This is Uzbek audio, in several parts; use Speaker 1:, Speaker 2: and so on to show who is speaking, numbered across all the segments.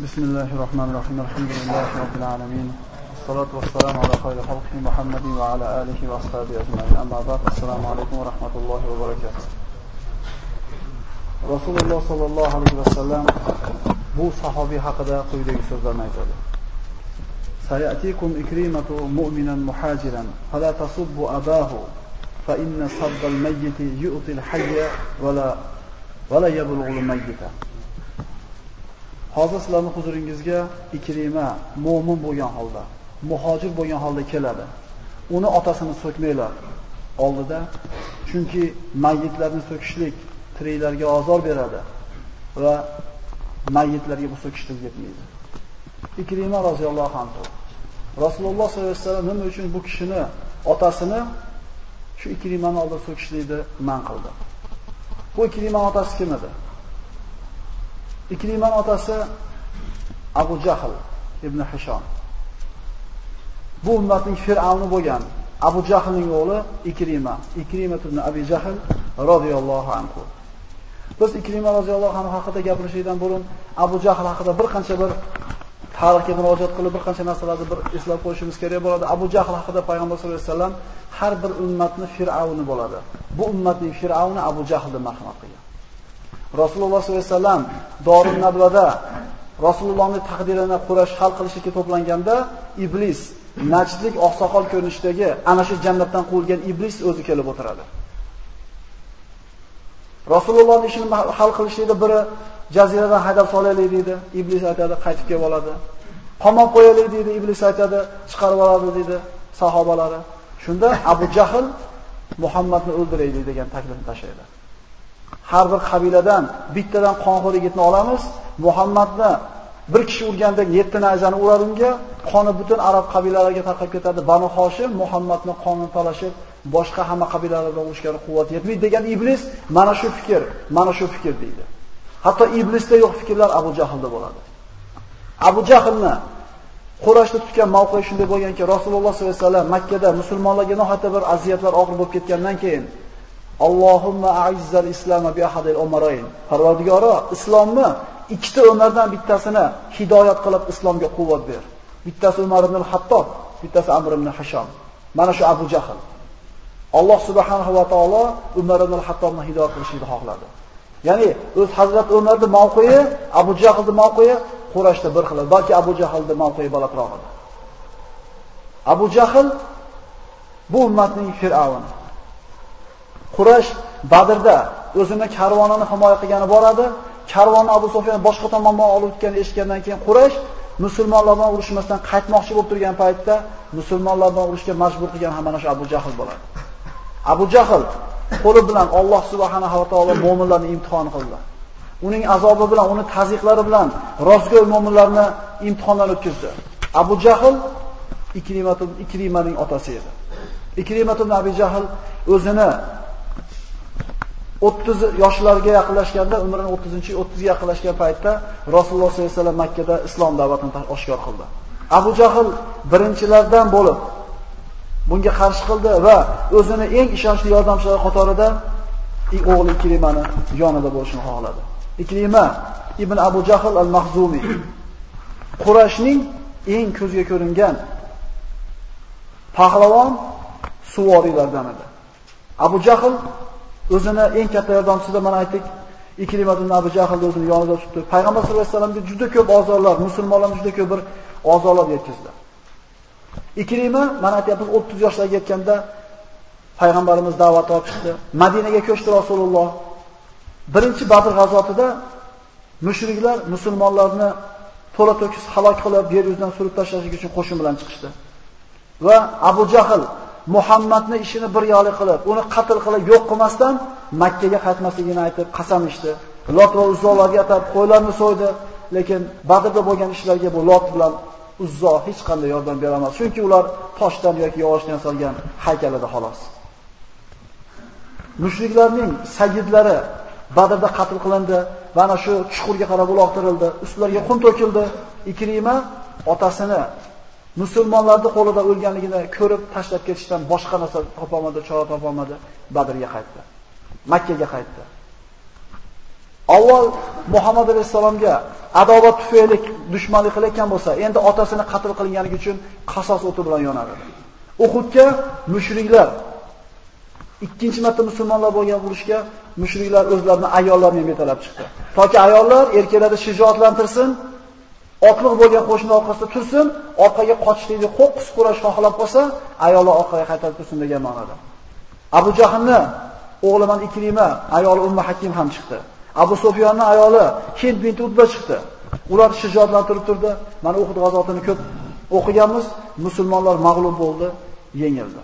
Speaker 1: بسم الله الرحمن الرحيم الحمد لله رب العالمين والصلاة والسلام على خير خلقه محمد وعلى آله وأصحابه أجمعين أما بعد السلام عليكم ورحمة الله وبركاته رسول الله صلى الله عليه وسلم bu sahabi haqida quyidagi so'zlarni aytadi. Sayatikum ikrimatu mu'minan muhajiran fala tasubbu abahu fa inna sabbal mayyit yu'ti al-hayya wala yablughu al-mayyita. Hozir sizlarning huzuringizga Ikrima mu'min bo'lgan holda, muhojir bo'lgan holda keladi. Uni otasini so'kmanglar oldida, chunki mayyitlarni so'kishlik tiriklarga ozor beradi va mayyitlarga bu so'kishlik yetmaydi. Ikrima roziyallohu anhu Rasululloh sollallohu alayhi vasallam nima uchun bu kishini otasini shu Ikrimani oldida so'kishlikni man qildi? Bu Ikrimaning otasi kim edi? Ikrimaning otasi Abu Jahl ibn Hisham. Bu ummatning fir'avni bo'lgan Abu Jahlning o'g'li Ikrima ibn Abi Jahl radhiyallohu anhu. Biz Ikrima roziyallohu anhu haqida gapirishdan burun Abu Jahl haqida bir qancha tarixga murojaat qilib bir qancha narsalarni eslab qo'yishimiz kerak bo'ladi. Abu Jahl haqida payg'ambar sollallohu alayhi vasallam har bir ummatning fir'avni bo'ladi. Bu ummatning fir'avni Abu Jahl deb marhamat qilgan. Rasululloh sollallohu alayhi vasallam Dorun Nadvada Rasulullohning taqdirini Quraysh hal qilishga to'planganda iblis, najdlik oqsoqol ko'rinishidagi ana shu jannatdan quvilgan iblis o'zi kelib o'tiradi. Rasulullohning ishini hal qilishda biri jaziradan haydab solaylik deydi, iblis aytadi qaytib kelib oladi. Qamab qo'yaylik deydi, iblis aytadi chiqarib oladi deydi sahobalari. Shunda Abu Jahl Muhammadni o'ldiraylik degan taklifni tashlaydi. Har bir qabiladan bittadan qonxo'r yigitni olamiz, Muhammadni bir kishi urganda 7 najani urar unga, qoni butun arab qabilalariga tarqab ketadi. Banu Hoshim Muhammadni qonini talashib, boshqa hamma qabilalardan urushga quvvat yetmaydi degan iblis mana shu fikr deydi. Hatto iblisda yo'q fikrlar Abu Jahlda bo'ladi. Abu Jahlni Qurayshda tutgan mavqei shunday bo'lganki, Rasululloh sollallohu alayhi vasallam Makka da musulmonlarga nihoyatda bir aziyatlar og'ir bo'lib ketgandan keyin Allohumma a'izzal islama bi ahadil umarayn. Parvardigoro, islomni ikkita Umardan bittasini hidoyat qilib islomga quvvat ber. Bittasi Umar ibn al-Hattob, bittasi Amr ibn Hisham. Mana shu Abu Jahl. Alloh subhanahu va taolo Umar ibn al-Hattobni hidoyat qilishni xohladi. Ya'ni o'z Hazrat Umarning mavqei, Abu Jahlning mavqei Qurayshda bir xil, balki Abu Jahlning mavqei balandroq edi. Abu Jahl bu ummatning fir'avni. Quraysh Badrda o'zini karvonini himoya qilgani boradi. Karvonni Abu Sufyan boshqa tomondan olib o'tganini eshitgandan keyin Quraysh musulmonlar bilan urushmasdan qaytmoqchi bo'lib turgan paytda musulmonlar bilan urushga majbur qilgan ham mana shu Abu Jahl bo'ladi. Abu Jahl qo'li bilan Alloh subhanahu va taolo mu'minlarni imtihon qildi. Uning azobi bilan, uning tazyiqlari bilan rozgo'y mu'minlarni imtihondan o'tkazdi. Abu Jahl Ikrimaning otasi edi. Ikrima ibn Abi Jahl o'zini 30 yoshlarga yaqinlashganda, umrining 30 ga yaqinlashgan paytda Rasululloh sollallohu alayhi vasallam Makka da islom da'vatini oshkor qildi. Abu Jahl birinchilardan bo'lib bunga qarshi qildi va o'zini eng ishonchli yordamchilar qatorida o'g'li Ikrimani yonida bo'lishini xohladi. Ikrima ibn Abu Jahl al-Mahzumi Qurayshning eng ko'zga ko'ringan pahlavon suvoriylardan edi. Abu Jahl o'zini eng katta yordamchisi mana aytdik, Ikrima ibn Abu Jahl o'zini yonida tutdi. Payg'ambar sollallohu alayhi vasallamga juda ko'p ozorlar, musulmonlarga juda ko'p bir ozorlar yetkazdi. Ikrima mana aytyapmiz 30 yoshlarga yetganda payg'ambarimiz da'vat olib chiqdi. Madinaga ko'chdi Rasululloh. Birinchi Badr g'azotida mushriklar musulmonlarni to'la to'kis halok qilib, yer yuzidan surib tashlash uchun qo'shin bilan chiqishdi. Va Abu Jahl Muhammadni ishini bir yo'li qilib, uni qatl qilib yo'q qilmasdan Makkaga qaytmasligini aytib qasam ichdi. Lot va Uzzolarga atab qo'ylarni so'ydi, lekin Badrda bo'lgan ishlarga bu Lot bilan Uzzo hech qanday yordam bera olmadi, chunki ular toshdan yoki yog'ochdan yasalgan haykal edi xolos. Mushriklarning sayyidlari Badrda qatl qilindi, mana shu chuqurga qarab uloqtirildi, ustlariga qum to'kildi. Ikrima otasini musulmonlarning qo'lida o'lganligini ko'rib tashlab ketishdan boshqa narsa topolmadi, chora topolmadi, Badrga qaytdi. Makkaga qaytdi. Avval Muhammad alayhisalomga adovat tufayli dushmanlik qilayotgan bo'lsa, endi otasini qatl qilganligi uchun qasos o'ti bilan yonar edi. Uhudga mushriklar ikkinchi marta musulmonlar bo'lgan urushga mushriklar o'zlarini ayollarini yetalab chiqdi. Toki ayollar erkaklarni shijoatlantirsin, otliq bo'lgan qo'shni orqasida tursin, orqaga qochishlikni qo'qqis qurash xohlab qolsa, ayollar orqaga qaytarib tursin degan ma'noda. Abu Jahlni o'g'liman Ikrima, ayoli Ummu Hakim ham chiqdi. Abu Sufyonning ayoli Hind bint Utba chiqdi. Ular shijoatlantirib turdi. Mana Uhud g'azotini ko'p o'qiganmiz. Musulmonlar mag'lub bo'ldi, yengildi.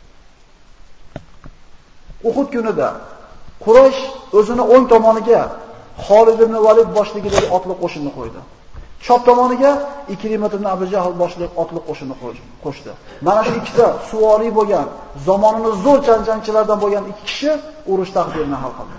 Speaker 1: Uhud kunida Quraysh o'zini o'ng tomoniga Xolid ibn Valid boshligidagi otliq qo'shinni qo'ydi. Chap tomoniga Ikrima ibn Abu Jahl boshliq otliq qo'shinni qo'shdi. Mana shu ikkita suvoriy bo'lgan, zamonimiz zo'r janjangchilardan bo'lgan ikki kishi urush taqdirini hal qildi.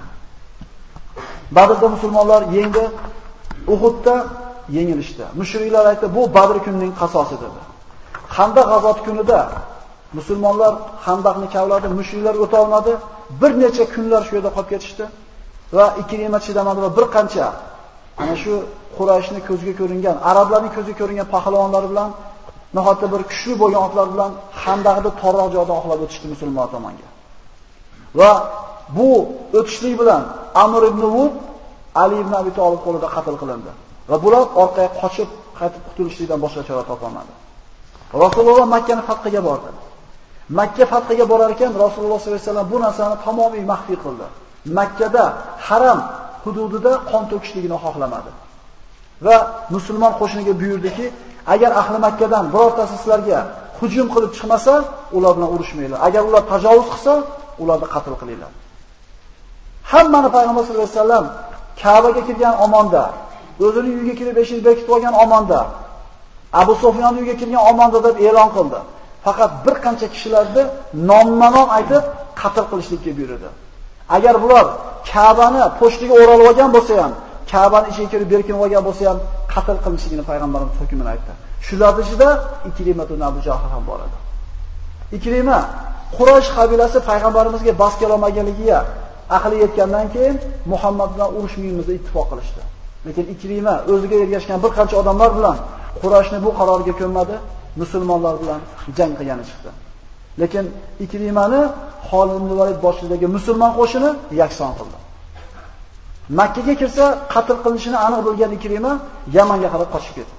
Speaker 1: Badrda musulmonlar yengdi, Uhudda yengilishdi. Mushriklar aytdi, bu Badr kunining qasosi dedi. Xandaq g'azoti kunida musulmonlar Xandaqni kavladi, mushriklar o'ta olmadi. Bir necha kunlar shu yerda qolib ketishdi va Ikrima chidamadi va bir qancha ana shu Qurayshning ko'ziga ko'ringan, arablarning ko'ziga ko'ringan pahlavonlar bilan, nihoyatda bir kuchli bo'lgan otlar bilan Xandaqda torroq joyda oqlab o'tishdi musulmonlar tomonga. Va bu o'tishlik bilan Amr ibn Wud Ali ibn Abi Talib qo'lida qatl qilindi. Va bular orqaga qochib qaytib qutulishlikdan boshqa chora topolmadi. Rasululloh Makkani fathiga bordi. Makka fathiga borar ekan Rasululloh sollallohu alayhi vasallam bu narsani tamomiy maxfiy qildi. Makkada haram hududida qon to'kishligini xohlamadi. Va musulmon qo'shiniga buyurdiki, agar ahli Makkadan birortasi sizlarga hujum qilib chiqmasa, ular bilan urushmanglar. Agar ular tajovuz qilsa, ularni qatl qilinglar. Hammani payg'ambar sollallohu alayhi vasallam Ka'baga kirgan omonda, o'zining uyiga kirib eshik bekitib olgan omonda, Abu Sufyonning uyiga kirgan omonda deb e'lon qildi. Faqat bir qancha kishilarni nomma-nom aytib qatl qilishlikka buyurdi. Agar bular Ka'bani po'shtiga o'ralib olgan bo'lsa ham, Ka'bani ichiga kirib berkinib olgan bo'lsa ham qatl qilinishligini payg'ambarimiz hukmini aytdi. Shularning ichida Ikrima ibn Abu Jahl ham bor edi. Ikrima Quraysh qabilasi payg'ambarimizga bas kelolmaganligiga aqli yetgandan keyin Muhammad bilan urushmaymiz deb ittifoq qilishdi. Lekin Ikrima o'ziga ergashgan bir qancha odamlar bilan Qurayshni bu qaroriga ko'nmadi, musulmonlar bilan jang qilgani chiqdi. Lekin Ikrimani Xolid ibn Valid boshchiligidagi musulmon qo'shini yakson qildi. Makkaga kirsa qatl qilinishini aniq bilgan Ikrima Yamanga qarab qochib ketdi.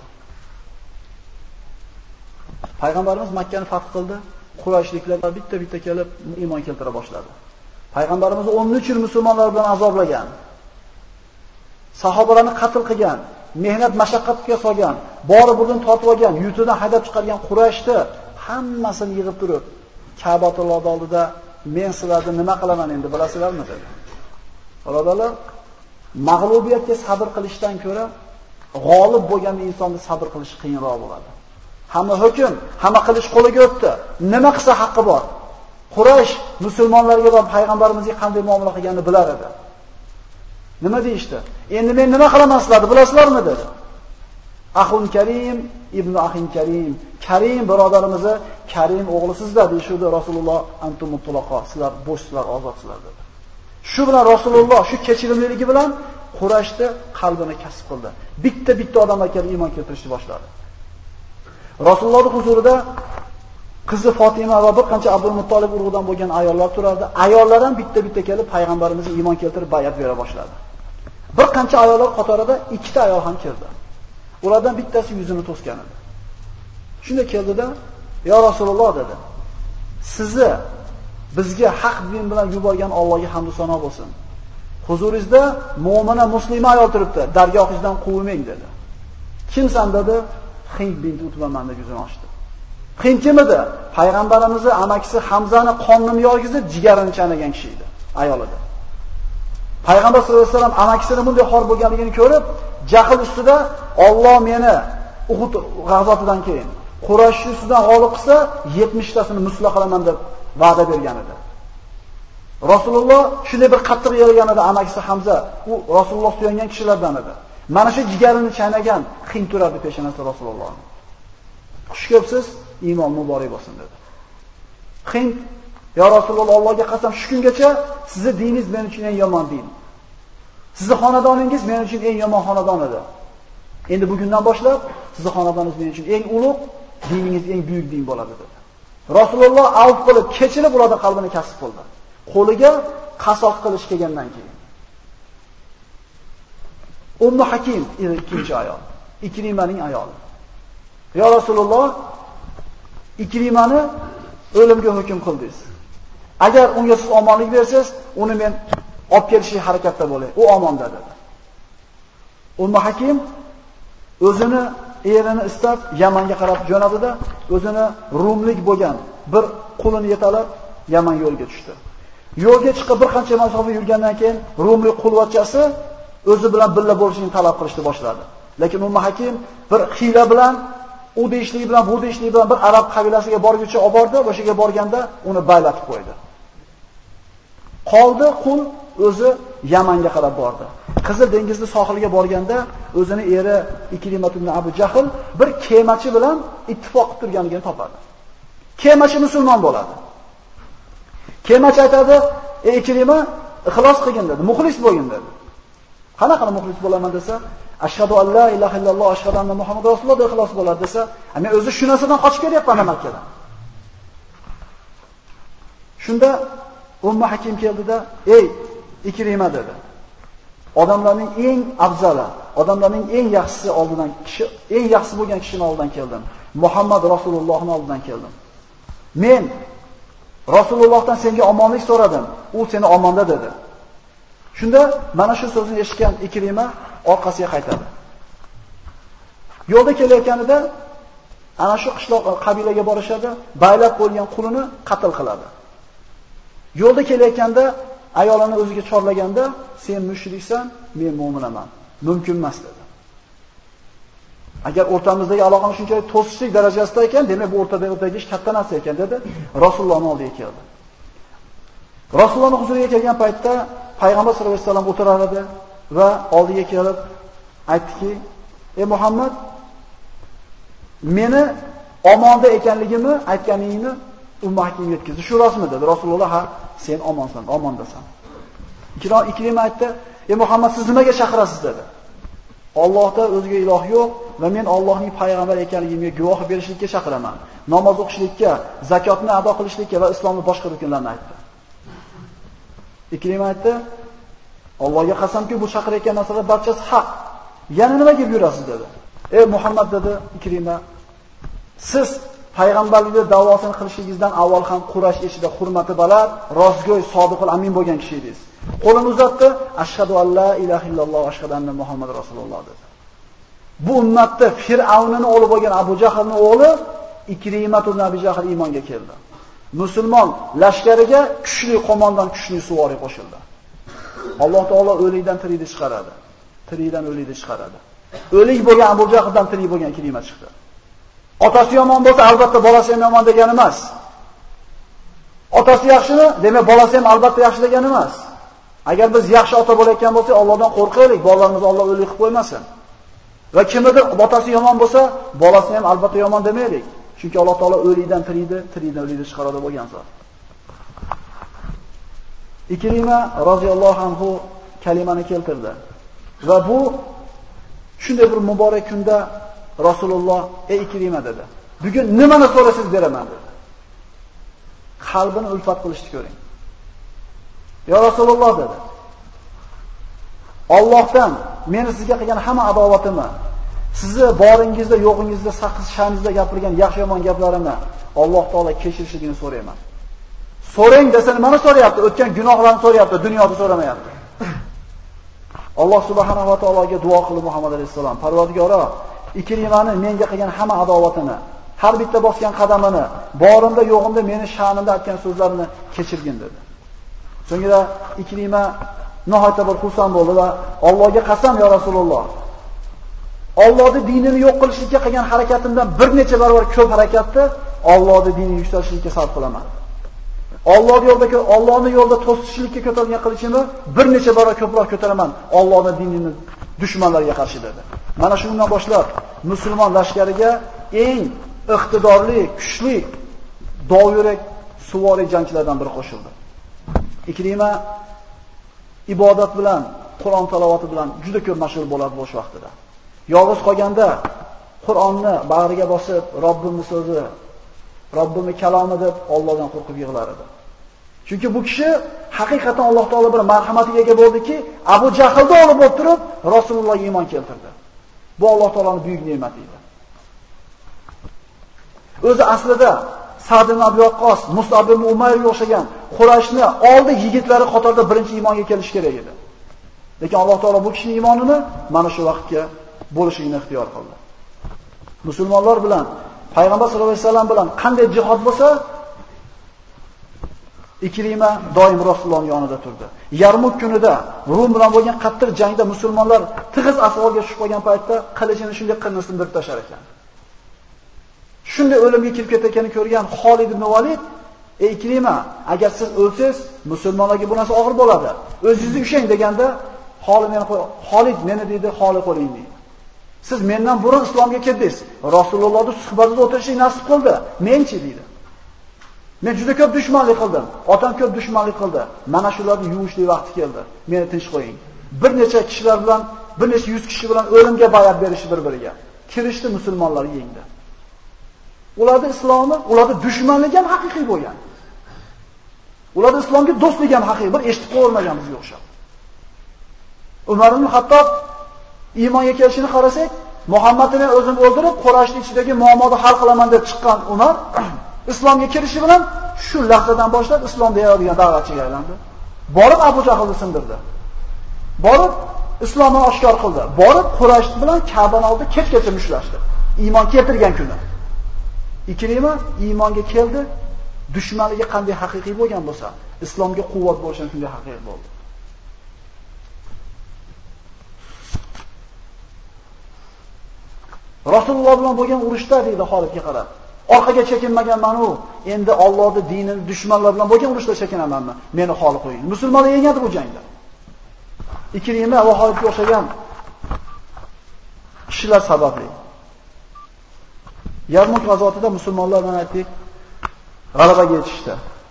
Speaker 1: Payg'ambarimiz Makkani fath qildi. Qurayshliklar bitta-bitta kelib iymon keltira boshladi. Payg'ambarimiz 13 yil musulmonlar bilan azoblagan. Sahobalarni qatl qilgan, mehnat mashaqqatga solgan, bori bugun tortib olgan, yurtidan haydab chiqargan Qurayshni hammasini yig'ib turib, Ka'batulloh oldida men sizlarni nima qilaman endi bilasizlarmi dedi. Birodarlar, mag'lubiyatga sabr qilishdan ko'ra g'olib bo'lgan insonni sabr qilish qiyinroq bo'ladi. Hamma hukm, hamma qilish qo'liga o'tdi. Nima qilsa haqqi bor. Quraysh musulmonlarga va payg'ambarimizga qanday muomala qilganini bilar edi. Nima deyishdi? Endi men nima qilaman sizlarni bilasizlarmi dedi. Axun Karim ibn Axin Karim. Karim birodarimizni Karim o'g'lisizlar deyishdi Rasululloh antum mutlaqo. Sizlar bo'shsizlar, ozodsizlar dedi. Shu bilan Rasululloh shu kechirimliligi bilan Qurayshni qalbini kasb qildi. Bitta-bitta odamlar kelib iymon keltirishni boshladi. Rasulullohning huzurida qizi Fatima va bir qancha Abdul Muttolib urug'idan bo'lgan ayollar turardi. Ayollar ham bitta-bitta kelib payg'ambarimizga iymon keltirib bay'at bera boshladi. Bir qancha ayollar qatorida ikkita ayol ham keldi. Ulardan bittasi yuzini to'sgan edi. Shunda keldida, "Ya Rasululloh" dedi. "Sizni bizga haq din bilan yuborgan Allohga hamd va sano bo'lsin. Huzuringizda mu'mina muslima ayol turibdi. Dargohingizdan quvmang" dedi. "Kimsan?" dedi. "Hind bint Utbaman" deb yuzini ochdi. Hind kim edi? Payg'ambarimizning amakisi Hamzani qonini yorgizib, jigarini chanagan kishi edi, ayol edi. Payg'ambar sollallohu alayhi vasallam amakisining bunday xor bo'lganligini ko'rib, jahl ustida Alloh meni Uhud g'azotidan keyin Quraysh ustidan g'olib qilsa, 70 tasini muslo qilaman deb va'da bergan edi. Rasululloh shunday bir qattiq yelgan edi amakisi Hamza, u Rasululloh suyangan kishilardan edi. Mana shu jigarini chanagan Hind turardi peshonasida Rasululloh. Xush kelibsiz, iymon muborak bo'lsin dedi. Hind, "Ya Rasululloh, Allohga qasam, shu kungacha sizni diningiz men uchun eng yomon din. Sizning xonadoningiz men uchun eng yomon xonadon edi. Endi bugundan boshlab sizning xonadoningiz men uchun eng ulug', diningiz eng buyuk din bo'ladi dedi. Rasululloh avf qilib, kechirib ularning qalbini kasb qildi. Qo'liga qasos qilish kelgandan keyin. Ummu Hakim ikkinchi ayol, Ikrimaning ayoli. Ya Rasululloh, Ikrimani o'limga hukm qildingiz. Agar unga siz omonlik bersangiz, uni men olib kelishga harakatda bo'lay. U omonda dedi. Ummu Hakim o'zini erini istab Yamanga qarab jo'nadida, o'zini rumlik bo'lgan bir qulini yetalab Yaman yo'lga tushdi. Yo'lga chiqib bir qancha masofa yurgandan keyin rumlik qulvachchasi o'zi bilan birga bo'lishini talab qilishni boshladi. Lekin Ummu Hakim bir hiyla bilan, u deyishligi bilan, bu deyishligi bilan bir arab qabilasiga borguncha olib bordi, o'sha yerga borganda uni baylatib qo'ydi. Qoldi qul o'zi Yamanga qarab bordi. Qizil dengizning sohiliga borganda o'zini eri Ikrimat ibn Abu Jahl bir kemachi bilan ittifoq qilib turganligini topadi. Kemachi musulmon bo'ladi. Kemachi aytadi: "Ey Ikrima, ixlos qilgin" dedi, muxlis bo'lgin dedi. Qanaqa muxlis bo'laman desa, ashhadu an la ilaha illalloh, ashhadu anna Muhammad rasululloh deb ixlos bo'ladi desa, men o'zi shu narsadan qochib kelyapman Makkadan. Shunda Ummu Hakim keldida, "Ey Ikrima" dedi. Odamlarning eng afzali, odamlarning eng yaxshisi oldidan kishi, eng yaxshi bo'lgan kishining oldidan keldim. Muhammad Rasulullohning oldidan keldim. Men Rasulullohdan senga omonlik so'radim. U seni omonda dedi. Shunda mana shu so'zni eshitgan Ikrima orqasiga qaytadi. Yo'lda kelayotganida ana shu qishloq qabilaga borishadi, baylab qo'ygan qulini qatl qiladi. Yo'lda kelayotganda ayolini o'ziga chorlaganda, "Sen mushriksan, men mu'minaman. Mumkin emas" dedi. Agar o'rtamizdagi aloqani shunchalik to'sishlik darajasida ekan, demak bu o'rtadagi ish katta narsa ekan dedi. Rasulullohning oldiga keldi. Rasulullohning huzuriga kelgan paytda Payg'ambar sollallohu alayhi vasallam o'tirar edi va oldiga kelib aytdiki: "Ey Muhammad, meni omonda ekanligimni aytganingni Ummu Hakim yetkazdi. Shu rostmi?" dedi. Rasululloh: "Ha, sen omonsan, omondasan." Ikrima aytdi: "Ey Muhammad, siz nimaga chaqirasiz?" dedi. "Allohda o'zga iloh yo'q va men Allohning payg'ambari ekanligimga guvoh berishlikka chaqiraman. Namoz o'qishlikka, zakotni ado qilishlikka va islomning boshqa rukunlarini aytdi." Ikrima aytdi: "Allohga qasamki, bu chaqirayotgan narsalar barchasi haq. Yana nimaga yurasiz?" dedi. "Ey Muhammad" dedi Ikrima, "siz payg'ambarlikni da'vosini qilishingizdan avval ham Quraysh ichida hurmati baland, rostgo'y, sodiqul amin bo'lgan kishi edingiz. Qo'lini uzatdi, ashhadu an la ilaha illalloh va ashhadu anna Muhammad rasululloh dedi. Bu ummatda Fir'avnning o'g'li bo'lgan Abu Jahlning o'g'li Ikrimat ibn Abi Jahl iymonga keldi. Musulmon lashkariga kuchli qo'mondan, kuchli suvori qo'shildi. Alloh taolo o'likdan tirikni chiqaradi. Tirikdan o'likni chiqaradi. O'lik bo'lgan Abu Jahldan tirik bo'lgan Ikrima chiqdi. Otasi yomon bo'lsa, albatta bolasi ham yomon degani emas. Otasi yaxshimi? Demak, bolasi ham albatta yaxshi degani emas. Agar biz yaxshi ota bo'layotgan bo'lsak, Allohdan qo'rqaylik, bolalarimizni Alloh o'lik qilib qo'ymasin. Va kimdir otasi yomon bo'lsa, bolasi ham albatta yomon demaylik. Chunki Alloh taolo o'likdan tirikni, tirikdan o'likni chiqaradi bo'lgan zot. Ikrima roziyallohu anhu kalimani keltirdi. Va bu shunday bir muborak kunda Rasululloh: "Ey Ikrima" dedi. "Bugun nimani so'rasangiz beraman" dedi. Qalbini ulfat qilishni ko'ring. "Ya Rasululloh" dedi. "Allohdan meni sizga qilgan hamma adovatimni, sizni boringizda, yo'g'ingizda, saqiz sha'ningizda gapirgan yaxshi yomon gaplarimni Alloh taolo kechirishligini so'rayman." So'rang desa nimani so'rayapti? O'tgan gunohlarni so'rayapti, dunyoda so'ramayapti. Alloh subhanahu va taologa duo qilib Muhammad alayhisalom: "Parvardigoro, Ikrimani menga qilgan hamma adovatini, har bitta bosgan qadamini, borimda yo'g'imda meni sha'nimda aytgan so'zlarini kechirgin" dedi. So'ngra Ikrima nihoyatda bir xursand bo'ldi va Allohga qasam ya Rasululloh, Allohning dinini yo'q qilishga qilgan harakatimdan bir necha barobar ko'p harakatni Allohning dinini yuksalishga sarf qilaman. Allohning yo'lida to'sishlikka ko'tarilgan qilichimni bir necha barobar ko'proq ko'taraman Allohning dinini dushmanlariga qarshi dedi. Mana shundan boshlab musulmon lashkariga eng iqtidorli, kuchli, dovyurak suvori jangchilardan biri qo'shildi. Ikrima ibodat bilan Qur'on tilovati bilan juda ko'p mashg'ul bo'ladi bo'sh vaqtida. Yolg'iz qolganda Qur'onni bag'riga bosib, Robbimning so'zi, Robbimning kalomi deb Allohdan qo'rqib yig'lar edi. Chunki bu kishi haqiqatan Alloh taolo bir marhamatiga ega bo'ldiki, Abu Jahlni olib o'tirib Rasulullohga iymon keltirdi. Bu Alloh taoloning buyuk ne'mati edi. O'zi aslida Sa'd ibn Abi Waqqos, Mus'ab ibn Umayrga o'xshagan Qurayshni oldi yigitlari qatorida birinchi iymonga kelish kerak edi. Lekin Alloh taolo bu kishining iymonini mana shu vaqtga bo'lishini ixtiyor qildi. Musulmonlar bilan, Payg'ambar sollallohu alayhi vasallam bilan qanday jihad bo'lsa, Ikrima doim Rasulullohning yonida turdi. Yarmuk kunida Rum bilan bo'lgan qattiq jangda musulmonlar tig'iz ahvolga tushib qolgan paytda qilichini shunday qinni sindirib tashar ekan. Shunday o'limga kelib ketayotganini ko'rgan Xolid ibn Valid, "Ey Ikrima, agar siz o'lsangiz, musulmonlarga bu narsa og'ir bo'ladi. O'zingizni ushlang" deganda, Xolid meni deydi, "Xoli qo'ling" deydi. Siz mendan burun islomga kirdingiz. Rasulullohning suhbatida o'tirishni nasib qildi. Men-chi deydi. Men juda ko'p dushmanlik qildim. Otam ko'p dushmanlik qildi. Mana shularni yuvishlik vaqti keldi. Meni tinch qo'ying. Bir necha kishilar bilan, bir necha 100 kishi bilan o'limga bay'at berishdi bir-biriga. Kirishdi musulmonlar yengdi. Ularning islomi, ularning dushmanligi ham haqiqiy bo'lgan. Ularning islomga do'stligi ham haqiqiy, bir eshitib ko'rmagan bizga o'xshab. Umar ibn Hattob iymonga kelishini qarasak, Muhammadni o'zim o'ldirib, Qurayshning ichidagi muammoni hal qilaman deb chiqqan Umar islomga kirishi bilan shu lahzadan boshlab islomda yayadigan da'vatchiga aylandi. Borib Abu Jahlni sindirdi. Borib islomni oshkor qildi. Borib Quraysh bilan Ka'bani oldida kech-kecha mushlashdi. Iymon keltirgan kuni. Ikrima iymonga keldi. Dushmanligi qanday haqiqiy bo'lgan bo'lsa, islomga quvvat bo'lishini shunday haqiqiy bo'ldi. Rasululloh bilan bo'lgan urushda deydi Xolidga qarab, orqaga chekinmagan men-u, endi Allohning dinini dushmanlar bilan bo'lgan urushda chekinamanmi? Meni xoli qo'ying. Musulmonlar yengadi bu jangda. Ikrima va Xolidga o'xshagan kishilar sababli. Yarmuk g'azotida musulmonlar mana aytdik, g'alabaga yetishdi.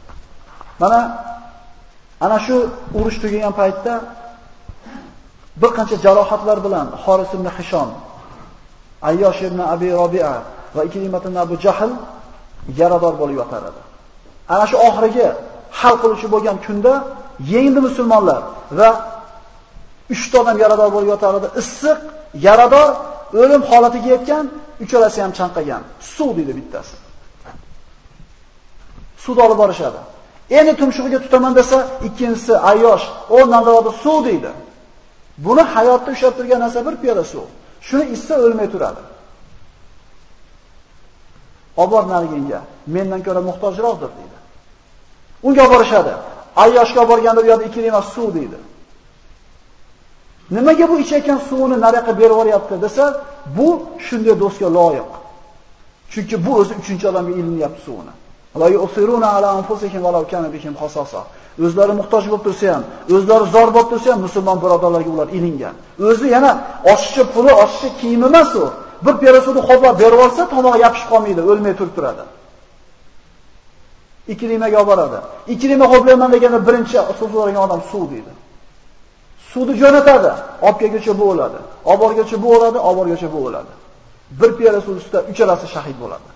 Speaker 1: Ana shu urush tugagan paytda bir qancha jarohatlar bilan Xoris ibn Hishom, Ayyosh ibn Abi Robi'a va Ikrima ibn Abu Jahl yarador bo'lib yotar edi. Ana shu oxirgi hal qiluvchi bo'lgan kunda yengdi musulmonlar va 3 ta odam yarador bo'lib yotar edi. Issiq, yarador, o'lim holatiga yetgan, uchalasi ham chanqagan. Suv deydi bittasi. Suvda olib borishadi. Endi tumshug'iga tutaman desa, ikkinchisi Ayyosh o'rnidan turadi, suv deydi. Buni hayotda ushlab turgan narsa bir piyola suv. Shuni ichsa o'lmay turadi. Obor nariginga, mendan ko'ra muhtojroqdir deydi. Unga borishadi. Ayyoshga borganda u yerda Ikrima suv deydi. Nimaga bu ichayotgan suvini nariyoqqa berib yuboryapti desa, bu shunday do'stga loyiq. Chunki bu o'zi 3-odamga ilinyapti suvini. La yusiruna ala anfusihim va law kana bihim khasasa. O'zlari muhtoj bo'lib tursa ham, o'zlari zor bo'lib tursa ham musulmon birodarlarga ular ilingan. O'zi yana oshiqcha puli, oshiqcha kiyimi emas u. Bir piyola suvni qo'llab berib olsa, tomog'i yopishib qolmaydi, o'lmay turadi. Ikrimaga olib boradi. Ikrima qo'llayman deganda birinchi so'zlagan odam suv deydi. Suvni jo'natadi, olib kelguncha bu o'ladi. Olib borguncha bu o'ladi, olib borguncha bu o'ladi. Bir piyola suv ustida uchalasi shahid bo'ladi.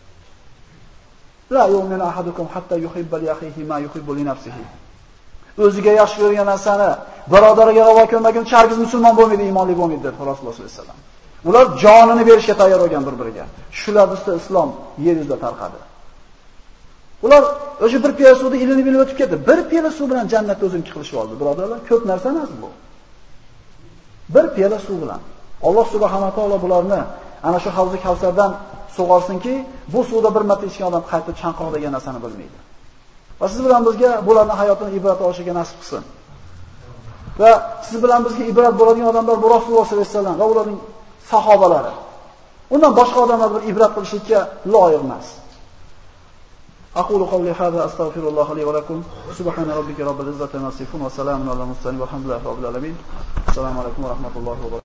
Speaker 1: La yu'minu ahadukum hatta yuhibba li akhihi ma yuhibbu li nafsihi. O'ziga yaxshi ko'rgan narsani birodariga ravo ko'rmaguncha hargiz musulmon bo'lmaydi, iymonli bo'lmaydi dedi Rasululloh sollallohu alayhi vasallam. Ular jonini berishga tayyor bo'lgan bir-biriga. Shular ustida islom yer yuzida tarqadi. Ular o'sha bir piyola suvda ilinib o'tib ketdi. Bir piyola suv bilan jannatda o'zini qilishib oldi, birodarlar. Ko'p narsa emas bu. Bir piyola suv bilan Alloh subhanahu va taolo bularni ana shu havzi Kavsardan sug'orsinki, bu suvda bir marta ichgan odam qaytib chanqoq degan narsani bilmaydi. Va siz bilan bizga bularning hayotini ibrat olishiga nasib qilsin. Va siz bilan bizga ibrat bo'ladigan odamlar bu Rasululloh sollallohu alayhi vasallam va ularning sahobalari. Undan boshqa odamlar bir ibrat qilishga loyiq emas. Aqulu qawli hadha astaghfirulloh li va lakum. Subhana robbika robbil izzati amma yasifun va salamun alal mursalin va alhamdulillahi robbil alamin. Assalomu alaykum va rahmatullohi va barakatuh.